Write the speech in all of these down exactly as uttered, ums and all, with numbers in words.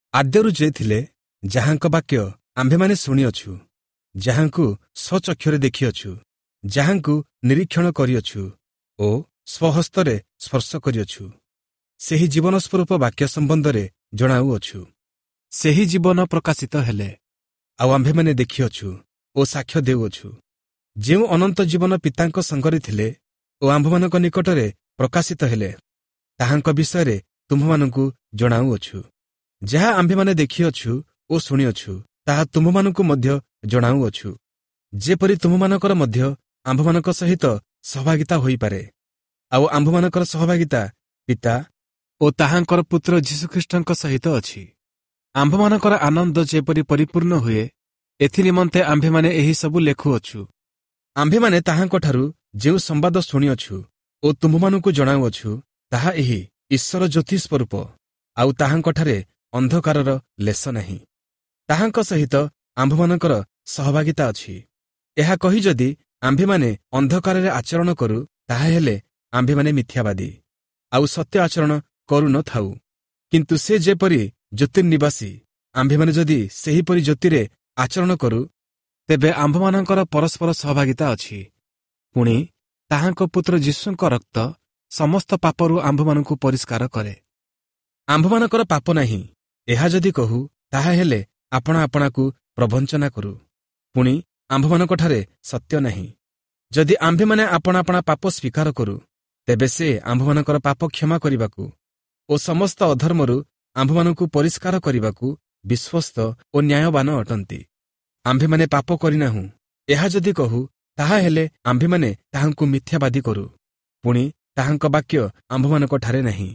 ଆଦ୍ୟରୁ ଯେ ଥିଲେ, ଯାହାଙ୍କ ବାକ୍ୟ ଆମ୍ଭେମାନେ ଶୁଣିଅଛୁ, ଯାହାଙ୍କୁ ସ୍ୱଚକ୍ଷୁରେ ଦେଖିଅଛୁ, ଯାହାଙ୍କୁ ନିରୀକ୍ଷଣ କରିଅଛୁ ଓ ସ୍ୱହସ୍ତରେ ସ୍ପର୍ଶ କରିଅଛୁ, ସେହି ଜୀବନ ସ୍ୱରୂପ ବାକ୍ୟ ସମ୍ବନ୍ଧରେ ଜଣାଉଅଛୁ। ସେହି ଜୀବନ ପ୍ରକାଶିତ ହେଲେ, ଆଉ ଆମ୍ଭେମାନେ ଦେଖିଅଛୁ ଓ ସାକ୍ଷ୍ୟ ଦେଉଅଛୁ। ଯେଉଁ ଅନନ୍ତ ଜୀବନ ପିତାଙ୍କ ସଙ୍ଗରେ ଥିଲେ ଓ ଆମ୍ଭମାନଙ୍କ ନିକଟରେ ପ୍ରକାଶିତ ହେଲେ, ତାହାଙ୍କ ବିଷୟରେ ତୁମ୍ଭମାନଙ୍କୁ ଜଣାଉଅଛୁ। ଯାହା ଆମ୍ଭେମାନେ ଦେଖିଅଛୁ ଓ ଶୁଣିଅଛୁ, ତାହା ତୁମ୍ଭମାନଙ୍କୁ ମଧ୍ୟ ଜଣାଉଅଛୁ, ଯେପରି ତୁମ୍ଭମାନଙ୍କର ମଧ୍ୟ ଆମ୍ଭମାନଙ୍କ ସହିତ ସହଭାଗିତା ହୋଇପାରେ। ଆଉ ଆମ୍ଭମାନଙ୍କର ସହଭାଗିତା ପିତା ଓ ତାହାଙ୍କର ପୁତ୍ର ଯୀଶୁଖ୍ରୀଷ୍ଟଙ୍କ ସହିତ ଅଛି। ଆମ୍ଭମାନଙ୍କର ଆନନ୍ଦ ଯେପରି ପରିପୂର୍ଣ୍ଣ ହୁଏ, ଏଥିନିମନ୍ତେ ଆମ୍ଭେମାନେ ଏହି ସବୁ ଲେଖୁଅଛୁ। ଆମ୍ଭେମାନେ ତାହାଙ୍କଠାରୁ ଯେଉଁ ସମ୍ବାଦ ଶୁଣିଅଛୁ ଓ ତୁମ୍ଭମାନଙ୍କୁ ଜଣାଉଅଛୁ, ତାହା ଏହି ଈଶ୍ୱର ଜ୍ୟୋତି ସ୍ୱରୂପ, ଆଉ ତାହାଙ୍କଠାରେ ଅନ୍ଧକାରର ଲେଶ ନାହିଁ। ତାହାଙ୍କ ସହିତ ଆମ୍ଭମାନଙ୍କର ସହଭାଗିତା ଅଛି। ଏହା କହି ଯଦି ଆମ୍ଭେମାନେ ଅନ୍ଧକାରରେ ଆଚରଣ କରୁ, ତାହା ହେଲେ ଆମ୍ଭେମାନେ ମିଥ୍ୟାବାଦୀ, ଆଉ ସତ୍ୟ ଆଚରଣ କରୁନଥାଉ। କିନ୍ତୁ ସେ ଯେପରି ଜ୍ୟୋତିର୍ନିବାସୀ, ଆମ୍ଭେମାନେ ଯଦି ସେହିପରି ଜ୍ୟୋତିରେ ଆଚରଣ କରୁ, ତେବେ ଆମ୍ଭମାନଙ୍କର ପରସ୍ପର ସହଭାଗିତା ଅଛି। ପୁଣି ତାହାଙ୍କ ପୁତ୍ର ଯୀଶୁଙ୍କ ରକ୍ତ ସମସ୍ତ ପାପରୁ ଆମ୍ଭମାନଙ୍କୁ ପରିଷ୍କାର କରେ। ଆମ୍ଭମାନଙ୍କର ପାପ ନାହିଁ, ଏହା ଯଦି କହୁ, ତାହା ହେଲେ ଆପଣା ଆପଣାକୁ ପ୍ରବଞ୍ଚନା କରୁ, ପୁଣି ଆମ୍ଭମାନଙ୍କଠାରେ ସତ୍ୟ ନାହିଁ। ଯଦି ଆମ୍ଭେମାନେ ଆପଣା ଆପଣା ପାପ ସ୍ୱୀକାର କରୁ, ତେବେ ସେ ଆମ୍ଭମାନଙ୍କର ପାପ କ୍ଷମା କରିବାକୁ ଓ ସମସ୍ତ ଅଧର୍ମରୁ ଆମ୍ଭମାନଙ୍କୁ ପରିଷ୍କାର କରିବାକୁ ବିଶ୍ୱସ୍ତ ଓ ନ୍ୟାୟବାନ ଅଟନ୍ତି। ଆମ୍ଭେମାନେ ପାପ କରିନାହୁଁ, ଏହା ଯଦି କହୁ, ତାହା ହେଲେ ଆମ୍ଭେମାନେ ତାହାଙ୍କୁ ମିଥ୍ୟାବାଦୀ କରୁ, ପୁଣି ତାହାଙ୍କ ବାକ୍ୟ ଆମ୍ଭମାନଙ୍କଠାରେ ନାହିଁ।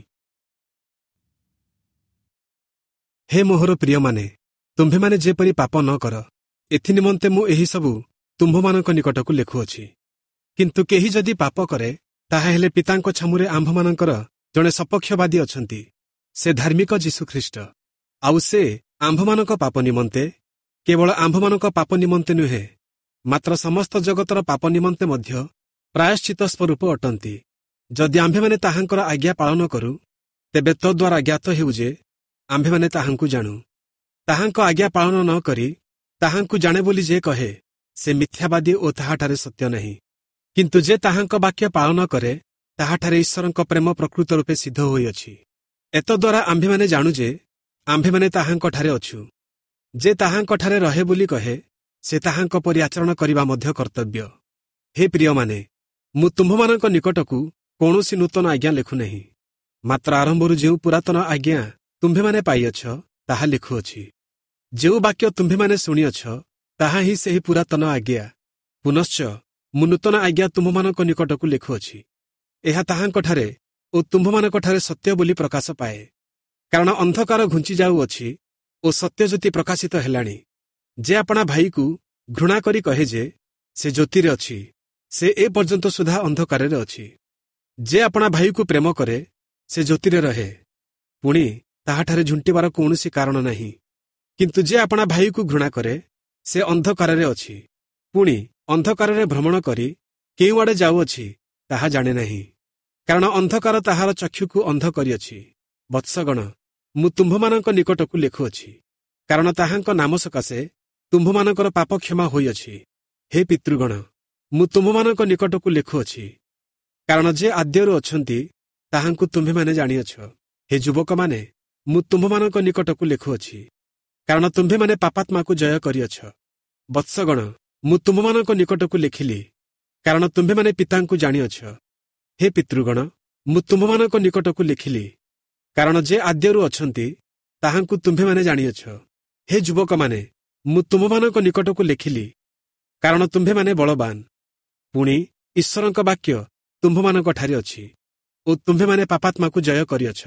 ହେ ମୋହର ପ୍ରିୟମାନେ, ତୁମ୍ଭେମାନେ ଯେପରି ପାପ ନ କର, ଏଥିନିମନ୍ତେ ମୁଁ ଏହିସବୁ ତୁମ୍ଭମାନଙ୍କ ନିକଟକୁ ଲେଖୁଅଛି। କିନ୍ତୁ କେହି ଯଦି ପାପ କରେ, ତାହାହେଲେ ପିତାଙ୍କ ଛାମୁରେ ଆମ୍ଭମାନଙ୍କର ଜଣେ ସପକ୍ଷବାଦୀ ଅଛନ୍ତି, ସେ ଧାର୍ମିକ ଯୀଶୁଖ୍ରୀଷ୍ଟ। ଆଉ ସେ ଆମ୍ଭମାନଙ୍କ ପାପ ନିମନ୍ତେ, କେବଳ ଆମ୍ଭମାନଙ୍କ ପାପ ନିମନ୍ତେ ନୁହେଁ, ମାତ୍ର ସମସ୍ତ ଜଗତର ପାପ ନିମନ୍ତେ ମଧ୍ୟ ପ୍ରାୟଶ୍ଚିତ ସ୍ୱରୂପ ଅଟନ୍ତି। ଯଦି ଆମ୍ଭେମାନେ ତାହାଙ୍କର ଆଜ୍ଞା ପାଳନ କରୁ, ତେବେ ତଦ୍ୱାରା ଜ୍ଞାତ ହେଉ ଯେ ଆମ୍ଭେମାନେ ତାହାଙ୍କୁ ଜାଣୁ। ତାହାଙ୍କ ଆଜ୍ଞା ପାଳନ ନ କରି ତାହାଙ୍କୁ ଜାଣେ ବୋଲି ଯେ କହେ, ସେ ମିଥ୍ୟାବାଦୀ ଓ ତାହାଠାରେ ସତ୍ୟ ନାହିଁ। କିନ୍ତୁ ଯେ ତାହାଙ୍କ ବାକ୍ୟ ପାଳନ କରେ, ତାହାଠାରେ ଈଶ୍ୱରଙ୍କ ପ୍ରେମ ପ୍ରକୃତ ରୂପେ ସିଦ୍ଧ ହୋଇଅଛି। ଏତଦ୍ୱାରା ଆମ୍ଭେମାନେ ଜାଣୁ ଯେ ଆମ୍ଭେମାନେ ତାହାଙ୍କଠାରେ ଅଛୁ। ଯେ ତାହାଙ୍କଠାରେ ରହେ ବୋଲି କହେ, ସେ ତାହାଙ୍କ ପରି ଆଚରଣ କରିବା ମଧ୍ୟ କର୍ତ୍ତବ୍ୟ। ହେ ପ୍ରିୟମାନେ, ମୁଁ ତୁମ୍ଭମାନଙ୍କ ନିକଟକୁ କୌଣସି ନୂତନ ଆଜ୍ଞା ଲେଖୁନାହିଁ, ମାତ୍ର ଆରମ୍ଭରୁ ଯେଉଁ ପୁରାତନ ଆଜ୍ଞା ତୁମ୍ଭେମାନେ ପାଇଅଛ, ତାହା ଲେଖୁଅଛି। ଯେଉଁ ବାକ୍ୟ ତୁମ୍ଭେମାନେ ଶୁଣିଅଛ, ତାହା ହିଁ ସେହି ପୁରାତନ ଆଜ୍ଞା। ପୁନଶ୍ଚ ମୁଁ ନୂତନ ଆଜ୍ଞା ତୁମ୍ଭମାନଙ୍କ ନିକଟକୁ ଲେଖୁଅଛି। ଏହା ତାହାଙ୍କଠାରେ ଓ ତୁମ୍ଭମାନଙ୍କଠାରେ ସତ୍ୟ ବୋଲି ପ୍ରକାଶ ପାଏ। କାରଣ ଅନ୍ଧକାର ଘୁଞ୍ଚି ଯାଉଅଛି ଓ ସତ୍ୟଜ୍ୟୋତି ପ୍ରକାଶିତ ହେଲାଣି। ଯେ ଆପଣା ଭାଇକୁ ଘୃଣା କରି କହେ ଯେ ସେ ଜ୍ୟୋତିରେ ଅଛି, ସେ ଏ ପର୍ଯ୍ୟନ୍ତ ସୁଦ୍ଧା ଅନ୍ଧକାରରେ ଅଛି। ଯେ ଆପଣା ଭାଇକୁ ପ୍ରେମ କରେ, ସେ ଜ୍ୟୋତିରେ ରହେ, ପୁଣି ତାହାଠାରେ ଝୁଣ୍ଟିବାର କୌଣସି କାରଣ ନାହିଁ। କିନ୍ତୁ ଯେ ଆପଣା ଭାଇକୁ ଘୃଣା କରେ, ସେ ଅନ୍ଧକାରରେ ଅଛି, ପୁଣି ଅନ୍ଧକାରରେ ଭ୍ରମଣ କରି କେଉଁଆଡ଼େ ଯାଉଅଛି ତାହା ଜାଣେ ନାହିଁ, କାରଣ ଅନ୍ଧକାର ତାହାର ଚକ୍ଷୁକୁ ଅନ୍ଧ କରିଅଛି। ବତ୍ସଗଣ, ମୁଁ ତୁମ୍ଭମାନଙ୍କ ନିକଟକୁ ଲେଖୁଅଛି, କାରଣ ତାହାଙ୍କ ନାମ ସକାଶେ ତୁମ୍ଭମାନଙ୍କର ପାପ କ୍ଷମା ହୋଇଅଛି। ହେ ପିତୃଗଣ, ମୁଁ ତୁମ୍ଭମାନଙ୍କ ନିକଟକୁ ଲେଖୁଅଛି, କାରଣ ଯେ ଆଦ୍ୟରୁ ଅଛନ୍ତି, ତାହାଙ୍କୁ ତୁମ୍ଭେମାନେ ଜାଣିଅଛ। ହେ ଯୁବକମାନେ, ମୁଁ ତୁମ୍ଭମାନଙ୍କ ନିକଟକୁ ଲେଖୁଅଛି, କାରଣ ତୁମ୍ଭେମାନେ ପାପାତ୍ମାକୁ ଜୟ କରିଅଛ। ବତ୍ସଗଣ, ମୁଁ ତୁମ୍ଭମାନଙ୍କ ନିକଟକୁ ଲେଖିଲି, କାରଣ ତୁମ୍ଭେମାନେ ପିତାଙ୍କୁ ଜାଣିଅଛ। ହେ ପିତୃଗଣ, ମୁଁ ତୁମ୍ଭମାନଙ୍କ ନିକଟକୁ ଲେଖିଲି, କାରଣ ଯେ ଆଦ୍ୟରୁ ଅଛନ୍ତି, ତାହାଙ୍କୁ ତୁମ୍ଭେମାନେ ଜାଣିଅଛ। ହେ ଯୁବକମାନେ, ମୁଁ ତୁମ୍ଭମାନଙ୍କ ନିକଟକୁ ଲେଖିଲି, କାରଣ ତୁମ୍ଭେମାନେ ବଳବାନ। ପୁଣି ଈଶ୍ୱରଙ୍କ ବାକ୍ୟ ତୁମ୍ଭମାନଙ୍କଠାରେ ଅଛି ଓ ତୁମ୍ଭେମାନେ ପାପାତ୍ମାକୁ ଜୟ କରିଅଛ।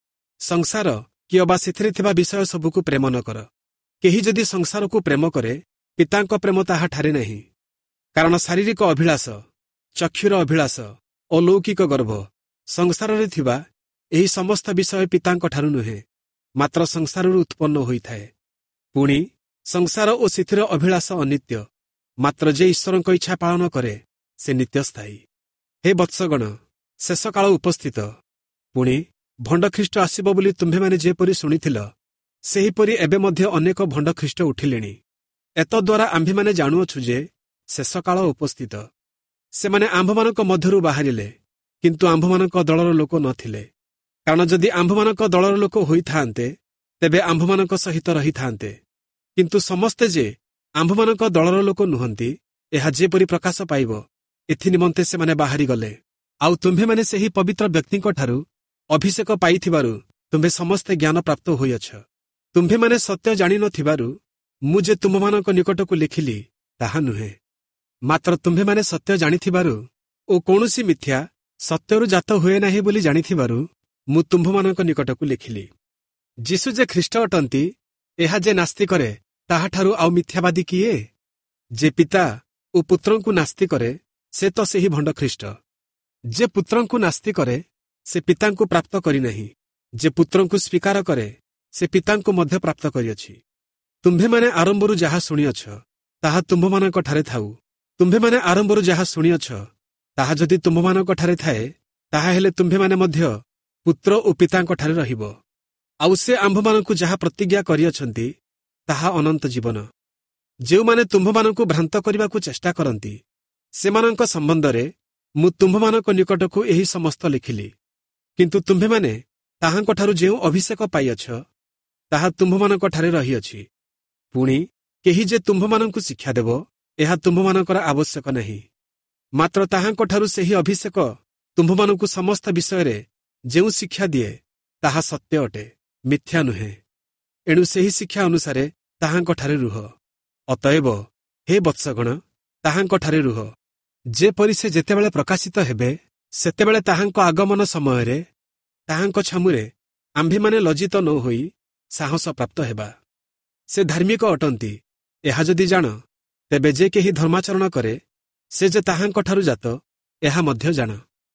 ସଂସାର କି ଅବା ସେଥିରେ ଥିବା ବିଷୟ ସବୁକୁ ପ୍ରେମ ନ କର। କେହି ଯଦି ସଂସାରକୁ ପ୍ରେମ କରେ, ପିତାଙ୍କ ପ୍ରେମ ତାହାଠାରେ ନାହିଁ। କାରଣ ଶାରୀରିକ ଅଭିଳାଷ, ଚକ୍ଷୁର ଅଭିଳାଷ ଓ ଲୌକିକ ଗର୍ଭ, ସଂସାରରେ ଥିବା ଏହି ସମସ୍ତ ବିଷୟ ପିତାଙ୍କଠାରୁ ନୁହେଁ, ମାତ୍ର ସଂସାରରୁ ଉତ୍ପନ୍ନ ହୋଇଥାଏ। ପୁଣି ସଂସାର ଓ ସେଥିର ଅଭିଳାଷ ଅନିତ୍ୟ, ମାତ୍ର ଯେ ଈଶ୍ୱରଙ୍କ ଇଚ୍ଛା ପାଳନ କରେ, ସେ ନିତ୍ୟସ୍ଥାୟୀ। ହେ ବତ୍ସଗଣ, ଶେଷକାଳ ଉପସ୍ଥିତ। ପୁଣି ଭଣ୍ଡ ଖ୍ରୀଷ୍ଟ ଆସିବ ବୋଲି ତୁମ୍ଭେମାନେ ଯେପରି ଶୁଣିଥିଲ, ସେହିପରି ଏବେ ମଧ୍ୟ ଅନେକ ଭଣ୍ଡ ଖ୍ରୀଷ୍ଟ ଉଠିଲେଣି। ଏତଦ୍ୱାରା ଆମ୍ଭେମାନେ ଜାଣୁଅଛୁ ଯେ ଶେଷକାଳ ଉପସ୍ଥିତ। ସେମାନେ ଆମ୍ଭମାନଙ୍କ ମଧ୍ୟରୁ ବାହାରିଲେ, କିନ୍ତୁ ଆମ୍ଭମାନଙ୍କ ଦଳର ଲୋକ ନଥିଲେ। କାରଣ ଯଦି ଆମ୍ଭମାନଙ୍କ ଦଳର ଲୋକ ହୋଇଥାନ୍ତେ, ତେବେ ଆମ୍ଭମାନଙ୍କ ସହିତ ରହିଥାନ୍ତେ। କିନ୍ତୁ ସମସ୍ତେ ଯେ ଆମ୍ଭମାନଙ୍କ ଦଳର ଲୋକ ନୁହନ୍ତି, ଏହା ଯେପରି ପ୍ରକାଶ ପାଇବ, ଏଥିନିମନ୍ତେ ସେମାନେ ବାହାରିଗଲେ। ଆଉ ତୁମ୍ଭେମାନେ ସେହି ପବିତ୍ର ବ୍ୟକ୍ତିଙ୍କଠାରୁ ଅଭିଷେକ ପାଇଥିବାରୁ ତୁମ୍ଭେ ସମସ୍ତେ ଜ୍ଞାନ ପ୍ରାପ୍ତ ହୋଇଅଛ। ତୁମ୍ଭେମାନେ ସତ୍ୟ ଜାଣିନଥିବାରୁ ମୁଁ ଯେ ତୁମ୍ଭମାନଙ୍କ ନିକଟକୁ ଲେଖିଲି, ତାହା ନୁହେଁ। ମାତ୍ର ତୁମ୍ଭେମାନେ ସତ୍ୟ ଜାଣିଥିବାରୁ ଓ କୌଣସି ମିଥ୍ୟା ସତ୍ୟରୁ ଜାତ ହୁଏ ନାହିଁ ବୋଲି ଜାଣିଥିବାରୁ ମୁଁ ତୁମ୍ଭମାନଙ୍କ ନିକଟକୁ ଲେଖିଲି। ଯୀଶୁ ଯେ ଖ୍ରୀଷ୍ଟ ଅଟନ୍ତି, ଏହା ଯେ ନାସ୍ତି କରେ, ତାହାଠାରୁ ଆଉ ମିଥ୍ୟାବାଦୀ କିଏ? ଯେ ପିତା ଓ ପୁତ୍ରଙ୍କୁ ନାସ୍ତି କରେ, ସେ ତ ସେହି ଭଣ୍ଡ ଖ୍ରୀଷ୍ଟ। ଯେ ପୁତ୍ରଙ୍କୁ ନାସ୍ତି କରେ, ସେ ପିତାଙ୍କୁ ପ୍ରାପ୍ତ କରିନାହିଁ। ଯେ ପୁତ୍ରଙ୍କୁ ସ୍ୱୀକାର କରେ, ସେ ପିତାଙ୍କୁ ମଧ୍ୟ ପ୍ରାପ୍ତ କରିଅଛି। ତୁମ୍ଭେମାନେ ଆରମ୍ଭରୁ ଯାହା ଶୁଣିଅଛ, ତାହା ତୁମ୍ଭମାନଙ୍କଠାରେ ଥାଉ। ତୁମ୍ଭେମାନେ ଆରମ୍ଭରୁ ଯାହା ଶୁଣିଅଛ, ତାହା ଯଦି ତୁମ୍ଭମାନଙ୍କଠାରେ ଥାଏ, ତାହାହେଲେ ତୁମ୍ଭେମାନେ ମଧ୍ୟ ପୁତ୍ର ଓ ପିତାଙ୍କଠାରେ ରହିବ। ଆଉ ସେ ଆମ୍ଭମାନଙ୍କୁ ଯାହା ପ୍ରତିଜ୍ଞା କରିଅଛନ୍ତି, ତାହା ଅନନ୍ତ ଜୀବନ। ଯେଉଁମାନେ ତୁମ୍ଭମାନଙ୍କୁ ଭ୍ରାନ୍ତ କରିବାକୁ ଚେଷ୍ଟା କରନ୍ତି, ସେମାନଙ୍କ ସମ୍ବନ୍ଧରେ ମୁଁ ତୁମ୍ଭମାନଙ୍କ ନିକଟକୁ ଏହି ସମସ୍ତ ଲେଖିଲି। କିନ୍ତୁ ତୁମ୍ଭେମାନେ ତାହାଙ୍କଠାରୁ ଯେଉଁ ଅଭିଷେକ ପାଇଅଛ, ତାହା ତୁମ୍ଭମାନଙ୍କଠାରେ ରହିଅଛି। ପୁଣି କେହି ଯେ ତୁମ୍ଭମାନଙ୍କୁ ଶିକ୍ଷା ଦେବ, ଏହା ତୁମ୍ଭମାନଙ୍କର ଆବଶ୍ୟକ ନାହିଁ। ମାତ୍ର ତାହାଙ୍କଠାରୁ ସେହି ଅଭିଷେକ ତୁମ୍ଭମାନଙ୍କୁ ସମସ୍ତ ବିଷୟରେ ଯେଉଁ ଶିକ୍ଷା ଦିଏ, ତାହା ସତ୍ୟ ଅଟେ, ମିଥ୍ୟା ନୁହେଁ। ଏଣୁ ସେହି ଶିକ୍ଷା ଅନୁସାରେ ତାହାଙ୍କଠାରେ ରୁହ। ଅତଏବ ହେ ବତ୍ସଗଣ, ତାହାଙ୍କଠାରେ ରୁହ, ଯେପରି ସେ ଯେତେବେଳେ ପ୍ରକାଶିତ ହେବେ, ସେତେବେଳେ ତାହାଙ୍କ ଆଗମନ ସମୟରେ ତାହାଙ୍କ ଛାମୁରେ ଆମ୍ଭେମାନେ ଲଜ୍ଜିତ ନ ହୋଇ ସାହସ ପ୍ରାପ୍ତ ହେବା। ସେ ଧାର୍ମିକ ଅଟନ୍ତି, ଏହା ଯଦି ଜାଣ, ତେବେ ଯେ କେହି ଧର୍ମାଚରଣ କରେ, ସେ ଯେ ତାହାଙ୍କଠାରୁ ଜାତ, ଏହା ମଧ୍ୟ ଜାଣ।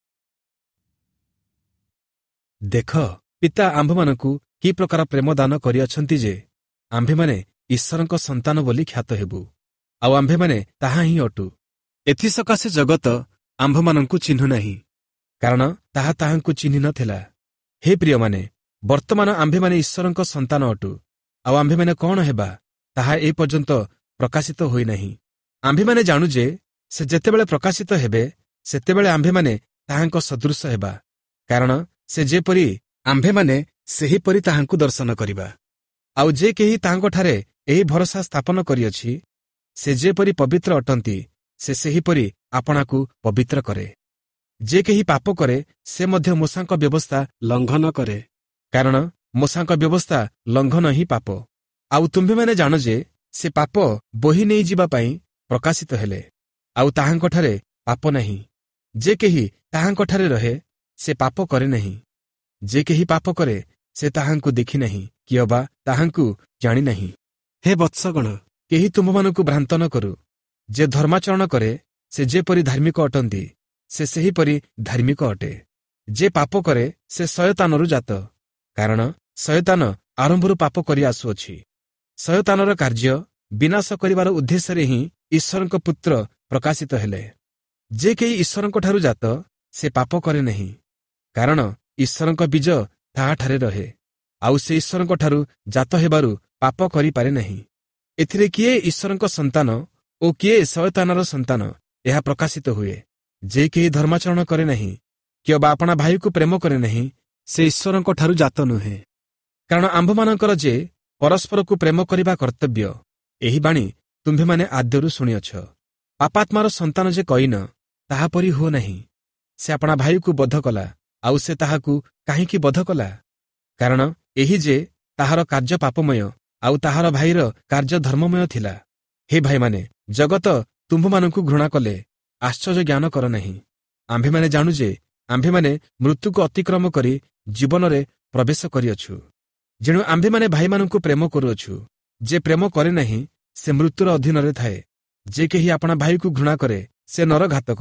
ଦେଖ, ପିତା ଆମ୍ଭମାନଙ୍କୁ କି ପ୍ରକାର ପ୍ରେମ ଦାନ କରିଅଛନ୍ତି ଯେ ଆମ୍ଭେମାନେ ଈଶ୍ୱରଙ୍କ ସନ୍ତାନ ବୋଲି ଖ୍ୟାତ ହେବୁ। ଆଉ ଆମ୍ଭେମାନେ ତାହା ହିଁ ଅଟୁ। ଏଥିସକାଶେ ଜଗତ ଆମ୍ଭମାନଙ୍କୁ ଚିହ୍ନୁ ନାହିଁ, କାରଣ ତାହା ତାହାଙ୍କୁ ଚିହ୍ନି ନ ଥିଲା। ହେ ପ୍ରିୟମାନେ, ବର୍ତ୍ତମାନ ଆମ୍ଭେମାନେ ଈଶ୍ୱରଙ୍କ ସନ୍ତାନ ଅଟୁ। ଆଉ ଆମ୍ଭେମାନେ କ'ଣ ହେବା, ତାହା ଏ ପର୍ଯ୍ୟନ୍ତ ପ୍ରକାଶିତ ହୋଇନାହିଁ। ଆମ୍ଭେମାନେ ଜାଣୁ ଯେ ସେ ଯେତେବେଳେ ପ୍ରକାଶିତ ହେବେ, ସେତେବେଳେ ଆମ୍ଭେମାନେ ତାହାଙ୍କ ସଦୃଶ ହେବା, କାରଣ ସେ ଯେପରି ଆମ୍ଭେମାନେ ସେହିପରି ତାହାଙ୍କୁ ଦର୍ଶନ କରିବା। ଆଉ ଯେ କେହି ତାହାଙ୍କଠାରେ ଏହି ଭରସା ସ୍ଥାପନ କରିଅଛି, ସେ ଯେପରି ପବିତ୍ର ଅଟନ୍ତି, ସେ ସେହିପରି ଆପଣାକୁ ପବିତ୍ର କରେ। ଯେ କେହି ପାପ କରେ, ସେ ମଧ୍ୟ ମୋଶାଙ୍କ ବ୍ୟବସ୍ଥା ଲଙ୍ଘନ କରେ, କାରଣ ମୋଶାଙ୍କ ବ୍ୟବସ୍ଥା ଲଙ୍ଘନ ହିଁ ପାପ। ଆଉ ତୁମ୍ଭେମାନେ ଜାଣ ଯେ ସେ ପାପ ବୋହି ନେଇଯିବା ପାଇଁ ପ୍ରକାଶିତ ହେଲେ, ଆଉ ତାହାଙ୍କଠାରେ ପାପ ନାହିଁ। ଯେ କେହି ତାହାଙ୍କଠାରେ ରହେ, ସେ ପାପ କରେ ନାହିଁ। ଯେ କେହି ପାପ କରେ, ସେ ତାହାଙ୍କୁ ଦେଖି ନାହିଁ, କି ଅବା ତାହାଙ୍କୁ ଜାଣିନାହିଁ। ହେ ବତ୍ସଗଣ, କେହି ତୁମ୍ଭମାନଙ୍କୁ ଭ୍ରାନ୍ତ ନ କରୁ। ଯେ ଧର୍ମାଚରଣ କରେ, ସେ ଯେପରି ଧାର୍ମିକ ଅଟନ୍ତି, ସେ ସେହିପରି ଧାର୍ମିକ ଅଟେ। ଯେ ପାପ କରେ, ସେ ଶୟତାନରୁ ଜାତ, କାରଣ ଶୟତାନ ଆରମ୍ଭରୁ ପାପ କରି ଆସୁଅଛି। ଶୟତାନର କାର୍ଯ୍ୟ ବିନାଶ କରିବାର ଉଦ୍ଦେଶ୍ୟରେ ହିଁ ଈଶ୍ୱରଙ୍କ ପୁତ୍ର ପ୍ରକାଶିତ ହେଲେ। ଯେ କେହି ଈଶ୍ୱରଙ୍କଠାରୁ ଜାତ, ସେ ପାପ କରେ ନାହିଁ, କାରଣ ଈଶ୍ୱରଙ୍କ ବୀଜ ତାହାଠାରେ ରହେ। ଆଉ ସେ ଈଶ୍ୱରଙ୍କଠାରୁ ଜାତ ହେବାରୁ ପାପ କରିପାରେ ନାହିଁ। ଏଥିରେ କିଏ ଈଶ୍ୱରଙ୍କ ସନ୍ତାନ ଓ କିଏ ଶୟତାନର ସନ୍ତାନ, ଏହା ପ୍ରକାଶିତ ହୁଏ। ଯେ କେହି ଧର୍ମାଚରଣ କରେ ନାହିଁ, କି ଅବା ଆପଣା ଭାଇକୁ ପ୍ରେମ କରେ ନାହିଁ, ସେ ଈଶ୍ୱରଙ୍କଠାରୁ ଜାତ ନୁହେଁ। କାରଣ ଆମ୍ଭମାନଙ୍କର ଯେ ପରସ୍ପରକୁ ପ୍ରେମ କରିବା କର୍ତ୍ତବ୍ୟ, ଏହି ବାଣୀ ତୁମ୍ଭେମାନେ ଆଦ୍ୟରୁ ଶୁଣିଅଛ। ପାପାତ୍ମାର ସନ୍ତାନ ଯେ କଇନ, ତାହାପରି ହୁଅ ନାହିଁ। ସେ ଆପଣା ଭାଇକୁ ବଧ କଲା, ଆଉ ସେ ତାହାକୁ କାହିଁକି ବଧ କଲା? କାରଣ ଏହି ଯେ ତାହାର କାର୍ଯ୍ୟ ପାପମୟ, ଆଉ ତାହାର ଭାଇର କାର୍ଯ୍ୟ ଧର୍ମମୟ ଥିଲା। ହେ ଭାଇମାନେ, ଜଗତ ତୁମ୍ଭମାନଙ୍କୁ ଘୃଣା କଲେ ଆଶ୍ଚର୍ଯ୍ୟ ଜ୍ଞାନ କର ନାହିଁ। ଆମ୍ଭେମାନେ ଜାଣୁ ଯେ ଆମ୍ଭେମାନେ ମୃତ୍ୟୁକୁ ଅତିକ୍ରମ କରି ଜୀବନରେ ପ୍ରବେଶ କରିଅଛୁ। ଯେଣୁ ଆମ୍ଭେମାନେ ଭାଇମାନଙ୍କୁ ପ୍ରେମ କରୁଅଛୁ। ଯେ ପ୍ରେମ କରେ ନାହିଁ, ସେ ମୃତ୍ୟୁର ଅଧୀନରେ ଥାଏ। ଯେ କେହି ଆପଣା ଭାଇକୁ ଘୃଣା କରେ, ସେ ନରଘାତକ।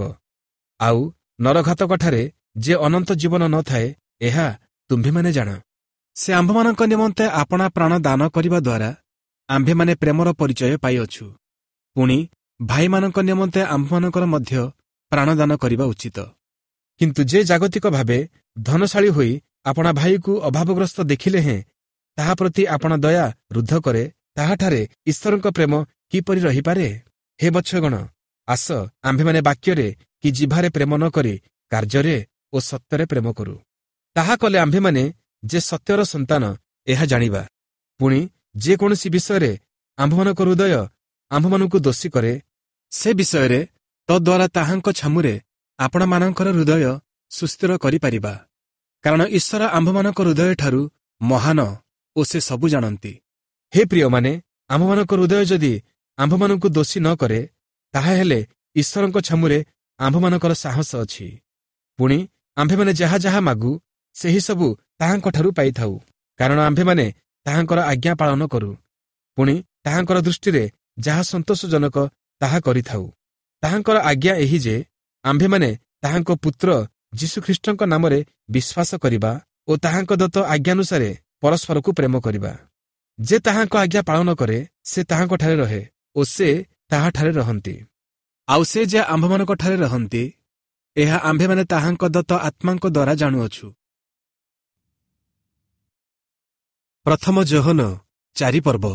ଆଉ ନରଘାତକଠାରେ ଯେ ଅନନ୍ତ ଜୀବନ ନଥାଏ, ଏହା ତୁମ୍ଭେମାନେ ଜାଣ। ସେ ଆମ୍ଭମାନଙ୍କ ନିମନ୍ତେ ଆପଣା ପ୍ରାଣ ଦାନ କରିବା ଦ୍ୱାରା ଆମ୍ଭେମାନେ ପ୍ରେମର ପରିଚୟ ପାଇଅଛୁ। ପୁଣି ଭାଇମାନଙ୍କ ନିମନ୍ତେ ଆମ୍ଭମାନଙ୍କର ମଧ୍ୟ ପ୍ରାଣଦାନ କରିବା ଉଚିତ। କିନ୍ତୁ ଯେ ଜାଗତିକ ଭାବେ ଧନଶାଳୀ ହୋଇ ଆପଣା ଭାଇକୁ ଅଭାବଗ୍ରସ୍ତ ଦେଖିଲେ ହେଁ ତାହା ପ୍ରତି ଆପଣ ଦୟା ରୁଦ୍ଧ କରେ, ତାହାଠାରେ ଈଶ୍ୱରଙ୍କ ପ୍ରେମ କିପରି ରହିପାରେ? ହେ ବତ୍ସଗଣ, ଆସ ଆମ୍ଭେମାନେ ବାକ୍ୟରେ କି ଜିଭାରେ ପ୍ରେମ ନ କରି କାର୍ଯ୍ୟରେ ଓ ସତ୍ୟରେ ପ୍ରେମ କରୁ। ତାହା କଲେ ଆମ୍ଭେମାନେ ଯେ ସତ୍ୟର ସନ୍ତାନ ଏହା ଜାଣିବା। ପୁଣି ଯେକୌଣସି ବିଷୟରେ ଆମ୍ଭମାନଙ୍କ ହୃଦୟ ଆମ୍ଭମାନଙ୍କୁ ଦୋଷୀ କରେ, ସେ ବିଷୟରେ ତଦ୍ୱାରା ତାହାଙ୍କ ଛାମୁରେ ଆପଣମାନଙ୍କର ହୃଦୟ ସୁସ୍ଥିର କରିପାରିବା। କାରଣ ଈଶ୍ୱର ଆମ୍ଭମାନଙ୍କ ହୃଦୟଠାରୁ ମହାନ ଓ ସେ ସବୁ ଜାଣନ୍ତି। ହେ ପ୍ରିୟମାନେ, ଆମ୍ଭମାନଙ୍କ ହୃଦୟ ଯଦି ଆମ୍ଭମାନଙ୍କୁ ଦୋଷୀ ନ କରେ, ତାହାହେଲେ ଈଶ୍ୱରଙ୍କ ଛାମୁରେ ଆମ୍ଭମାନଙ୍କର ସାହସ ଅଛି। ପୁଣି ଆମ୍ଭେମାନେ ଯାହା ଯାହା ମାଗୁ ସେହି ସବୁ ତାହାଙ୍କଠାରୁ ପାଇଥାଉ, କାରଣ ଆମ୍ଭେମାନେ ତାହାଙ୍କର ଆଜ୍ଞା ପାଳନ କରୁ। ପୁଣି ତାହାଙ୍କର ଦୃଷ୍ଟିରେ ଯାହା ସନ୍ତୋଷଜନକ ତାହା କରିଥାଉ। ତାହାଙ୍କର ଆଜ୍ଞା ଏହି ଯେ ଆମ୍ଭେମାନେ ତାହାଙ୍କ ପୁତ୍ର ଯୀଶୁଖ୍ରୀଷ୍ଟଙ୍କ ନାମରେ ବିଶ୍ୱାସ କରିବା ଓ ତାହାଙ୍କ ଦତ୍ତ ଆଜ୍ଞାନୁସାରେ ପରସ୍ପରକୁ ପ୍ରେମ କରିବା। ଯେ ତାହାଙ୍କ ଆଜ୍ଞା ପାଳନ କରେ ସେ ତାହାଙ୍କଠାରେ ରହେ ଓ ସେ ତାହାଠାରେ ରହନ୍ତି। ଆଉ ସେ ଯେ ଆମ୍ଭମାନଙ୍କଠାରେ ରହନ୍ତି, ଏହା ଆମ୍ଭେମାନେ ତାହାଙ୍କ ଦତ୍ତ ଆତ୍ମାଙ୍କ ଦ୍ୱାରା ଜାଣୁଅଛୁ। ପ୍ରଥମ ଯୋହନ ଚାରି ପର୍ବ।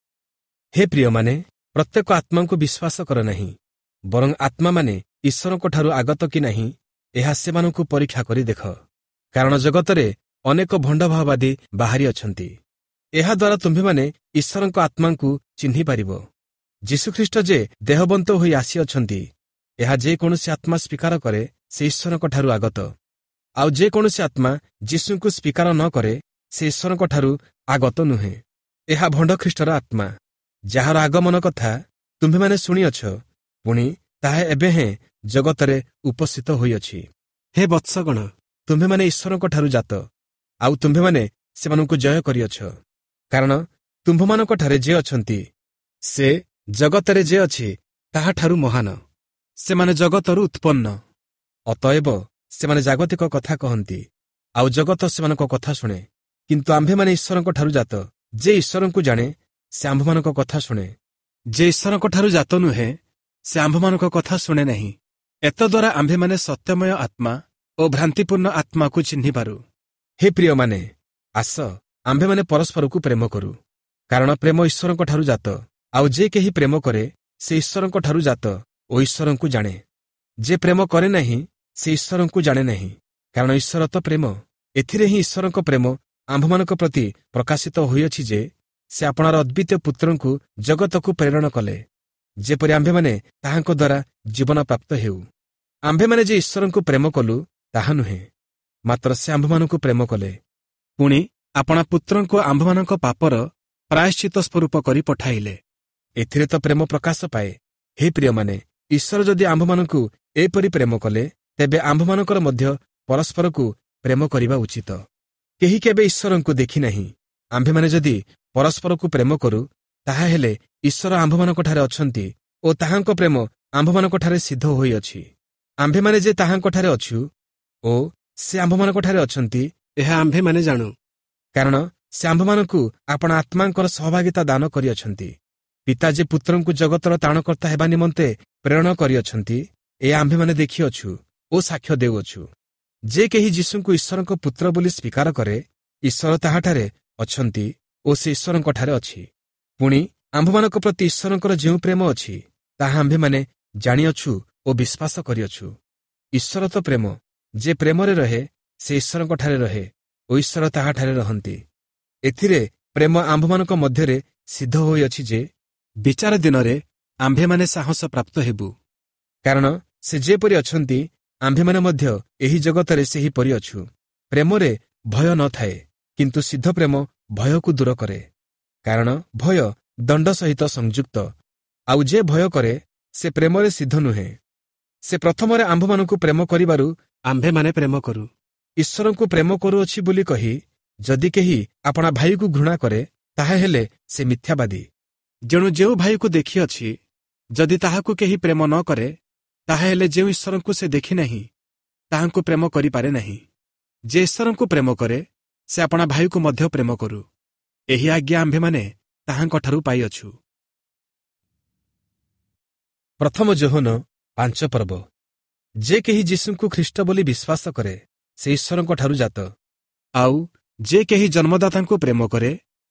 ହେ ପ୍ରିୟମାନେ, ପ୍ରତ୍ୟେକ ଆତ୍ମାଙ୍କୁ ବିଶ୍ୱାସ କର ନାହିଁ, ବରଂ ଆତ୍ମାମାନେ ଈଶ୍ୱରଙ୍କଠାରୁ ଆଗତ କି ନାହିଁ ଏହା ସେମାନଙ୍କୁ ପରୀକ୍ଷା କରି ଦେଖ। କାରଣ ଜଗତରେ ଅନେକ ଭଣ୍ଡଭାବବାଦୀ ବାହାରି ଅଛନ୍ତି। ଏହାଦ୍ୱାରା ତୁମ୍ଭେମାନେ ଈଶ୍ୱରଙ୍କ ଆତ୍ମାଙ୍କୁ ଚିହ୍ନି ପାରିବ। ଯୀଶୁଖ୍ରୀଷ୍ଟ ଯେ ଦେହବନ୍ତ ହୋଇ ଆସିଅଛନ୍ତି, ଏହା ଯେକୌଣସି ଆତ୍ମା ସ୍ୱୀକାର କରେ ସେ ଈଶ୍ୱରଙ୍କଠାରୁ ଆଗତ। ଆଉ ଯେକୌଣସି ଆତ୍ମା ଯୀଶୁଙ୍କୁ ସ୍ୱୀକାର ନ କରେ ସେ ଈଶ୍ୱରଙ୍କଠାରୁ ଆଗତ ନୁହେଁ। ଏହା ଭଣ୍ଡ ଖ୍ରୀଷ୍ଟର ଆତ୍ମା, ଯାହାର ଆଗମନ କଥା ତୁମ୍ଭେମାନେ ଶୁଣିଅଛ, ପୁଣି ତାହା ଏବେ ହେଁ ଜଗତରେ ଉପସ୍ଥିତ ହୋଇଅଛି। ହେ ବତ୍ସଗଣ, ତୁମ୍ଭେମାନେ ଈଶ୍ୱରଙ୍କଠାରୁ ଜାତ, ଆଉ ତୁମ୍ଭେମାନେ ସେମାନଙ୍କୁ ଜୟ କରିଅଛ। କାରଣ ତୁମ୍ଭମାନଙ୍କଠାରେ ଯେ ଅଛନ୍ତି ସେ ଜଗତରେ ଯେ ଅଛି ତାହାଠାରୁ ମହାନ। ସେମାନେ ଜଗତରୁ ଉତ୍ପନ୍ନ, ଅତଏବ ସେମାନେ ଜାଗତିକ କଥା କହନ୍ତି, ଆଉ ଜଗତ ସେମାନଙ୍କ କଥା ଶୁଣେ। କିନ୍ତୁ ଆମ୍ଭେମାନେ ଈଶ୍ୱରଙ୍କଠାରୁ ଜାତ, ଯେ ଈଶ୍ୱରଙ୍କୁ ଜାଣେ ସେ ଆମ୍ଭମାନଙ୍କ କଥା ଶୁଣେ। ଯେ ଈଶ୍ୱରଙ୍କଠାରୁ ଜାତ ନୁହେଁ ସେ ଆମ୍ଭମାନଙ୍କ କଥା ଶୁଣେ ନାହିଁ। ଏତଦ୍ୱାରା ଆମ୍ଭେମାନେ ସତ୍ୟମୟ ଆତ୍ମା ଓ ଭ୍ରାନ୍ତିପୂର୍ଣ୍ଣ ଆତ୍ମାକୁ ଚିହ୍ନିପାରୁ। ହେ ପ୍ରିୟମାନେ, ଆସ ଆମ୍ଭେମାନେ ପରସ୍ପରକୁ ପ୍ରେମ କରୁ, କାରଣ ପ୍ରେମ ଈଶ୍ୱରଙ୍କଠାରୁ ଜାତ। ଆଉ ଯେ କେହି ପ୍ରେମ କରେ ସେ ଈଶ୍ୱରଙ୍କଠାରୁ ଜାତ ଓ ଈଶ୍ୱରଙ୍କୁ ଜାଣେ। ଯେ ପ୍ରେମ କରେ ନାହିଁ ସେ ଈଶ୍ୱରଙ୍କୁ ଜାଣେ ନାହିଁ, କାରଣ ଈଶ୍ୱର ତ ପ୍ରେମ। ଏଥିରେ ହିଁ ଈଶ୍ୱରଙ୍କ ପ୍ରେମ ଆମ୍ଭମାନଙ୍କ ପ୍ରତି ପ୍ରକାଶିତ ହୋଇଅଛି ଯେ ସେ ଆପଣାର ଅଦ୍ୱିତୀୟ ପୁତ୍ରଙ୍କୁ ଜଗତକୁ ପ୍ରେରଣ କଲେ, ଯେପରି ଆମ୍ଭେମାନେ ତାହାଙ୍କ ଦ୍ୱାରା ଜୀବନ ପ୍ରାପ୍ତ ହେଉ। ଆମ୍ଭେମାନେ ଯେ ଈଶ୍ୱରଙ୍କୁ ପ୍ରେମ କଲୁ ତାହା ନୁହେଁ, ମାତ୍ର ସେ ଆମ୍ଭମାନଙ୍କୁ ପ୍ରେମ କଲେ। ପୁଣି ଆପଣା ପୁତ୍ରଙ୍କୁ ଆମ୍ଭମାନଙ୍କ ପାପର ପ୍ରାୟଶ୍ଚିତ ସ୍ୱରୂପ କରି ପଠାଇଲେ। ଏଥିରେ ତ ପ୍ରେମ ପ୍ରକାଶ ପାଏ। ହେ ପ୍ରିୟମାନେ, ଈଶ୍ୱର ଯଦି ଆମ୍ଭମାନଙ୍କୁ ଏପରି ପ୍ରେମ କଲେ, ତେବେ ଆମ୍ଭମାନଙ୍କର ମଧ୍ୟ ପରସ୍ପରକୁ ପ୍ରେମ କରିବା ଉଚିତ। କେହି କେବେ ଈଶ୍ୱରଙ୍କୁ ଦେଖିନାହିଁ। ଆମ୍ଭେମାନେ ଯଦି ପରସ୍ପରକୁ ପ୍ରେମ କରୁ, ତାହାହେଲେ ଈଶ୍ୱର ଆମ୍ଭମାନଙ୍କଠାରେ ଅଛନ୍ତି ଓ ତାହାଙ୍କ ପ୍ରେମ ଆମ୍ଭମାନଙ୍କଠାରେ ସିଦ୍ଧ ହୋଇଅଛି। ଆମ୍ଭେମାନେ ଯେ ତାହାଙ୍କଠାରେ ଅଛୁ ଓ ସେ ଆମ୍ଭମାନଙ୍କଠାରେ ଅଛନ୍ତି, ଏହା ଆମ୍ଭେମାନେ ଜାଣୁ। କାରଣ ସେ ଆମ୍ଭମାନଙ୍କୁ ଆପଣା ଆତ୍ମାଙ୍କର ସହଭାଗିତା ଦାନ କରିଅଛନ୍ତି। ପିତା ଯେ ପୁତ୍ରଙ୍କୁ ଜଗତର ତ୍ରାଣକର୍ତ୍ତା ହେବା ନିମନ୍ତେ ପ୍ରେରଣ କରିଅଛନ୍ତି, ଏହା ଆମ୍ଭେମାନେ ଦେଖିଅଛୁ ଓ ସାକ୍ଷ୍ୟ ଦେଉଅଛୁ। ଯେ କେହି ଯୀଶୁଙ୍କୁ ଈଶ୍ୱରଙ୍କ ପୁତ୍ର ବୋଲି ସ୍ୱୀକାର କରେ, ଈଶ୍ୱର ତାହାଠାରେ ଅଛନ୍ତି ଓ ସେ ଈଶ୍ୱରଙ୍କଠାରେ ଅଛି। ପୁଣି ଆମ୍ଭମାନଙ୍କ ପ୍ରତି ଈଶ୍ୱରଙ୍କର ଯେଉଁ ପ୍ରେମ ଅଛି ତାହା ଆମ୍ଭେମାନେ ଜାଣିଅଛୁ ଓ ବିଶ୍ୱାସ କରିଅଛୁ। ଈଶ୍ୱର ତ ପ୍ରେମ। ଯେ ପ୍ରେମରେ ରହେ ସେ ଈଶ୍ୱରଙ୍କଠାରେ ରହେ ଓ ଈଶ୍ୱର ତାହାଠାରେ ରହନ୍ତି। ଏଥିରେ ପ୍ରେମ ଆମ୍ଭମାନଙ୍କ ମଧ୍ୟରେ ସିଦ୍ଧ ହୋଇଅଛି ଯେ ବିଚାର ଦିନରେ ଆମ୍ଭେମାନେ ସାହସ ପ୍ରାପ୍ତ ହେବୁ। କାରଣ ସେ ଯେପରି ଅଛନ୍ତି ଆମ୍ଭେମାନେ ମଧ୍ୟ ଏହି ଜଗତରେ ସେହିପରି ଅଛୁ। ପ୍ରେମରେ ଭୟ ନଥାଏ, କିନ୍ତୁ ସିଦ୍ଧ ପ୍ରେମ ଭୟକୁ ଦୂର କରେ। କାରଣ ଭୟ ଦଣ୍ଡ ସହିତ ସଂଯୁକ୍ତ, ଆଉ ଯେ ଭୟ କରେ ସେ ପ୍ରେମରେ ସିଦ୍ଧ ନୁହେଁ। ସେ ପ୍ରଥମରେ ଆମ୍ଭମାନଙ୍କୁ ପ୍ରେମ କରିବାରୁ ଆମ୍ଭେମାନେ ପ୍ରେମ କରୁ। ଈଶ୍ୱରଙ୍କୁ ପ୍ରେମ କରୁଅଛି ବୋଲି କହି ଯଦି କେହି ଆପଣା ଭାଇକୁ ଘୃଣା କରେ, ତାହାହେଲେ ସେ ମିଥ୍ୟାବାଦୀ। ଯେଣୁ ଯେଉଁ ଭାଇକୁ ଦେଖିଅଛି ଯଦି ତାହାକୁ କେହି ପ୍ରେମ ନ କରେ, ତାହାହେଲେ ଯେଉଁ ଈଶ୍ୱରଙ୍କୁ ସେ ଦେଖିନାହିଁ ତାହାଙ୍କୁ ପ୍ରେମ କରିପାରେ ନାହିଁ। ଯେ ଈଶ୍ୱରଙ୍କୁ ପ୍ରେମ କରେ ସେ ଆପଣା ଭାଇକୁ ମଧ୍ୟ ପ୍ରେମ କରୁ। ଏହି ଆଜ୍ଞା ଆମ୍ଭେମାନେ ତାହାଙ୍କଠାରୁ ପାଇଅଛୁ। ପ୍ରଥମ ଯୋହନ ପାଞ୍ଚ ପର୍ବ। ଯେ କେହି ଯୀଶୁଙ୍କୁ ଖ୍ରୀଷ୍ଟ ବୋଲି ବିଶ୍ୱାସ କରେ ସେ ଈଶ୍ୱରଙ୍କଠାରୁ ଜାତ। ଆଉ ଯେ କେହି ଜନ୍ମଦାତାଙ୍କୁ ପ୍ରେମ କରେ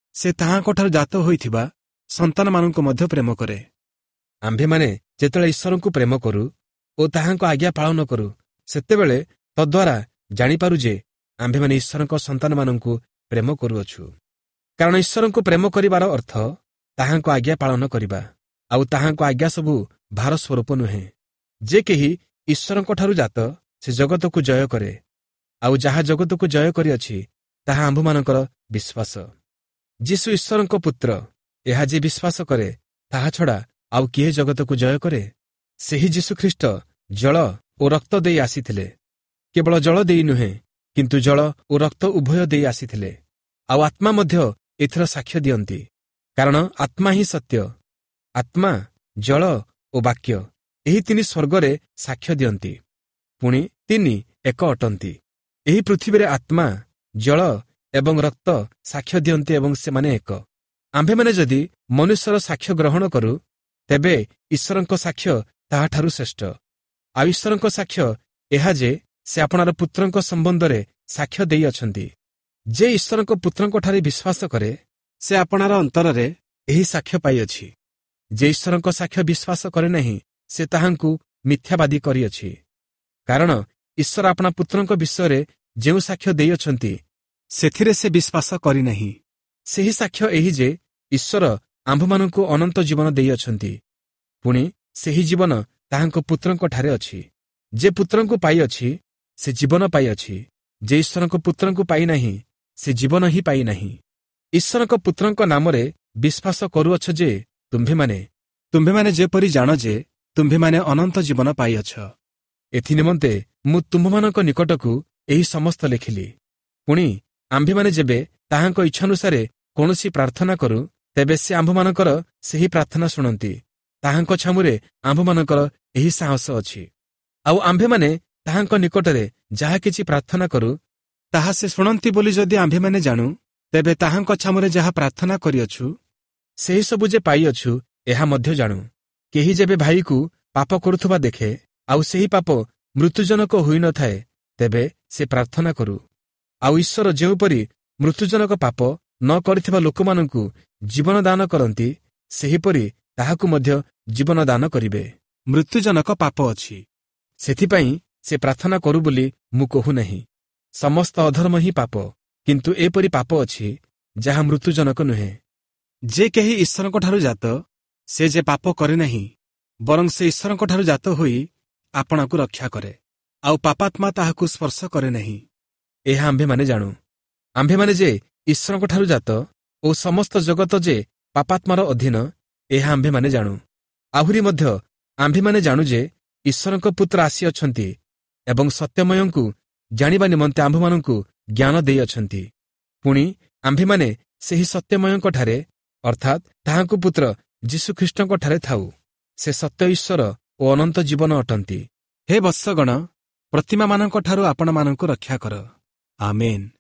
ସେ ତାହାଙ୍କଠାରୁ ଜାତ ହୋଇଥିବା ସନ୍ତାନମାନଙ୍କୁ ମଧ୍ୟ ପ୍ରେମ କରେ। ଆମ୍ଭେମାନେ ଯେତେବେଳେ ଈଶ୍ୱରଙ୍କୁ ପ୍ରେମ କରୁ ଓ ତାହାଙ୍କ ଆଜ୍ଞା ପାଳନ କରୁ, ସେତେବେଳେ ତଦ୍ୱାରା ଜାଣିପାରୁ ଯେ ଆମ୍ଭେମାନେ ଈଶ୍ୱରଙ୍କ ସନ୍ତାନମାନଙ୍କୁ ପ୍ରେମ କରୁଅଛୁ। କାରଣ ଈଶ୍ୱରଙ୍କୁ ପ୍ରେମ କରିବାର ଅର୍ଥ ତାହାଙ୍କ ଆଜ୍ଞା ପାଳନ କରିବା, ଆଉ ତାହାଙ୍କ ଆଜ୍ଞା ସବୁ ଭାର ସ୍ୱରୂପ ନୁହେଁ। ଯେ କେହି ଈଶ୍ୱରଙ୍କଠାରୁ ଜାତ ସେ ଜଗତକୁ ଜୟ କରେ, ଆଉ ଯାହା ଜଗତକୁ ଜୟ କରିଅଛି ତାହା ଆମ୍ଭମାନଙ୍କର ବିଶ୍ୱାସ। ଯୀଶୁ ଈଶ୍ୱରଙ୍କ ପୁତ୍ର, ଏହା ଯେ ବିଶ୍ୱାସ କରେ ତାହା ଛଡ଼ା ଆଉ କିଏ ଜଗତକୁ ଜୟ କରେ? ସେହି ଯୀଶୁଖ୍ରୀଷ୍ଟ ଜଳ ଓ ରକ୍ତ ଦେଇ ଆସିଥିଲେ। କେବଳ ଜଳ ଦେଇ ନୁହେଁ, କିନ୍ତୁ ଜଳ ଓ ରକ୍ତ ଉଭୟ ଦେଇ ଆସିଥିଲେ। ଆଉ ଆତ୍ମା ମଧ୍ୟ ଏଥିର ସାକ୍ଷ୍ୟ ଦିଅନ୍ତି, କାରଣ ଆତ୍ମା ହିଁ ସତ୍ୟ। ଆତ୍ମା, ଜଳ ଓ ବାକ୍ୟ ଏହି ତିନି ସ୍ୱର୍ଗରେ ସାକ୍ଷ୍ୟ ଦିଅନ୍ତି। ପୁଣି ତିନି ଏକ ଅଟନ୍ତି। ଏହି ପୃଥିବୀରେ ଆତ୍ମା, ଜଳ ଏବଂ ରକ୍ତ ସାକ୍ଷ୍ୟ ଦିଅନ୍ତି ଏବଂ ସେମାନେ ଏକ। ଆମ୍ଭେମାନେ ଯଦି ମନୁଷ୍ୟର ସାକ୍ଷ୍ୟ ଗ୍ରହଣ କରୁ, ତେବେ ଈଶ୍ୱରଙ୍କ ସାକ୍ଷ୍ୟ ତାହାଠାରୁ ଶ୍ରେଷ୍ଠ। ଆଉ ଈଶ୍ୱରଙ୍କ ସାକ୍ଷ୍ୟ ଏହା ଯେ ସେ ଆପଣାର ପୁତ୍ରଙ୍କ ସମ୍ବନ୍ଧରେ ସାକ୍ଷ୍ୟ ଦେଇଅଛନ୍ତି। ଯେ ଈଶ୍ୱରଙ୍କ ପୁତ୍ରଙ୍କଠାରେ ବିଶ୍ୱାସ କରେ, ସେ ଆପଣାର ଅନ୍ତରରେ ଏହି ସାକ୍ଷ୍ୟ ପାଇଅଛି। ଯେ ଈଶ୍ୱରଙ୍କ ସାକ୍ଷ୍ୟ ବିଶ୍ୱାସ କରେ ନାହିଁ, ସେ ତାହାଙ୍କୁ ମିଥ୍ୟାବାଦୀ କରିଅଛି। କାରଣ ଈଶ୍ୱର ଆପଣା ପୁତ୍ରଙ୍କ ବିଷୟରେ ଯେଉଁ ସାକ୍ଷ୍ୟ ଦେଇଅଛନ୍ତି, ସେଥିରେ ସେ ବିଶ୍ୱାସ କରିନାହିଁ। ସେହି ସାକ୍ଷ୍ୟ ଏହି ଯେ ଈଶ୍ୱର ଆମ୍ଭମାନଙ୍କୁ ଅନନ୍ତ ଜୀବନ ଦେଇଅଛନ୍ତି। ପୁଣି ସେହି ଜୀବନ ତାହାଙ୍କ ପୁତ୍ରଙ୍କଠାରେ ଅଛି। ଯେ ପୁତ୍ରଙ୍କୁ ପାଇଅଛି ସେ ଜୀବନ ପାଇଅଛି। ଯେ ଈଶ୍ୱରଙ୍କ ପୁତ୍ରଙ୍କୁ ପାଇନାହିଁ, ସେ ଜୀବନ ହିଁ ପାଇନାହିଁ। ଈଶ୍ୱରଙ୍କ ପୁତ୍ରଙ୍କ ନାମରେ ବିଶ୍ୱାସ କରୁଅଛ ଯେ ତୁମ୍ଭେମାନେ ତୁମ୍ଭେମାନେ ଯେପରି ଜାଣ ଯେ ତୁମ୍ଭେମାନେ ଅନନ୍ତ ଜୀବନ ପାଇଅଛ। ଏଥିନିମନ୍ତେ ମୁଁ ତୁମ୍ଭମାନଙ୍କ ନିକଟକୁ ଏହି ସମସ୍ତ ଲେଖିଲି। ପୁଣି ଆମ୍ଭେମାନେ ଯେବେ ତାହାଙ୍କ ଇଚ୍ଛାନୁସାରେ କୌଣସି ପ୍ରାର୍ଥନା କରୁ, ତେବେ ସେ ଆମ୍ଭମାନଙ୍କର ସେହି ପ୍ରାର୍ଥନା ଶୁଣନ୍ତି। ତାହାଙ୍କ ଛାମୁରେ ଆମ୍ଭମାନଙ୍କର ଏହି ସାହସ ଅଛି। ଆଉ ଆମ୍ଭେମାନେ ତାହାଙ୍କ ନିକଟରେ ଯାହା କିଛି ପ୍ରାର୍ଥନା କରୁ, ତାହା ସେ ଶୁଣନ୍ତି ବୋଲି ଯଦି ଆମ୍ଭେମାନେ ଜାଣୁ, ତେବେ ତାହାଙ୍କ ଛାମୁରେ ଯାହା ପ୍ରାର୍ଥନା କରିଅଛୁ, ସେହି ସବୁ ଯେ ପାଇଅଛୁ ଏହା ମଧ୍ୟ ଜାଣୁ। କେହି ଯେବେ ଭାଇକୁ ପାପ କରୁଥିବା ଦେଖେ, ଆଉ ସେହି ପାପ ମୃତ୍ୟୁଜନକ ହୋଇନଥାଏ, ତେବେ ସେ ପ୍ରାର୍ଥନା କରୁ। ଆଉ ଈଶ୍ୱର ଯେଉଁପରି ମୃତ୍ୟୁଜନକ ପାପ ନ କରିଥିବା ଲୋକମାନଙ୍କୁ ଜୀବନ ଦାନ କରନ୍ତି, ସେହିପରି ତାହାକୁ ମଧ୍ୟ ଜୀବନ ଦାନ କରିବେ। ମୃତ୍ୟୁଜନକ ପାପ ଅଛି, ସେଥିପାଇଁ ସେ ପ୍ରାର୍ଥନା କରୁ ବୋଲି ମୁଁ କହୁନାହିଁ। ସମସ୍ତ ଅଧର୍ମ ହିଁ ପାପ, କିନ୍ତୁ ଏପରି ପାପ ଅଛି ଯାହା ମୃତ୍ୟୁଜନକ ନୁହେଁ। ଯେ କେହି ଈଶ୍ୱରଙ୍କଠାରୁ ଜାତ, ସେ ଯେ ପାପ କରେ ନାହିଁ, ବରଂ ସେ ଈଶ୍ୱରଙ୍କଠାରୁ ଜାତ ହୋଇ ଆପଣାକୁ ରକ୍ଷା କରେ, ଆଉ ପାପାତ୍ମା ତାହାକୁ ସ୍ପର୍ଶ କରେ ନାହିଁ। ଏହା ଆମ୍ଭେମାନେ ଜାଣୁ। ଆମ୍ଭେମାନେ ଯେ ଈଶ୍ୱରଙ୍କଠାରୁ ଜାତ ଓ ସମସ୍ତ ଜଗତ ଯେ ପାପାତ୍ମାର ଅଧୀନ, ଏହା ଆମ୍ଭେମାନେ ଜାଣୁ। ଆହୁରି ମଧ୍ୟ ଆମ୍ଭେମାନେ ଜାଣୁ ଯେ ଈଶ୍ୱରଙ୍କ ପୁତ୍ର ଆସିଅଛନ୍ତି ଏବଂ ସତ୍ୟମୟଙ୍କୁ ଜାଣିବା ନିମନ୍ତେ ଆମ୍ଭମାନଙ୍କୁ ଜ୍ଞାନ ଦେଇଅଛନ୍ତି। ପୁଣି ଆମ୍ଭେମାନେ ସେହି ସତ୍ୟମୟଙ୍କଠାରେ ଅର୍ଥାତ୍ ତାହାଙ୍କ ପୁତ୍ର ଯୀଶୁଖ୍ରୀଷ୍ଟଙ୍କଠାରେ ଥାଉ। ସେ ସତ୍ୟ ଈଶ୍ୱର ଓ ଅନନ୍ତ ଜୀବନ ଅଟନ୍ତି। ହେ ବତ୍ସଗଣ, ପ୍ରତିମାମାନଙ୍କଠାରୁ ଆପଣମାନଙ୍କୁ ରକ୍ଷା କର। ଆମେନ୍।